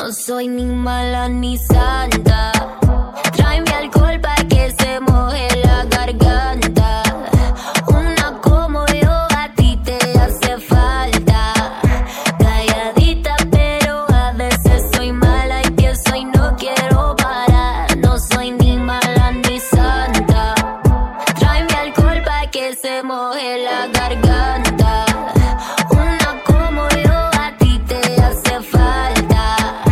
No soy ni mala ni santa. Tráeme alcohol pa' que se moje la garganta. Una como yo a ti te hace falta. Calladita pero a veces soy mala y pienso y no quiero parar. No soy ni mala ni santa. Tráeme alcohol pa' que se moje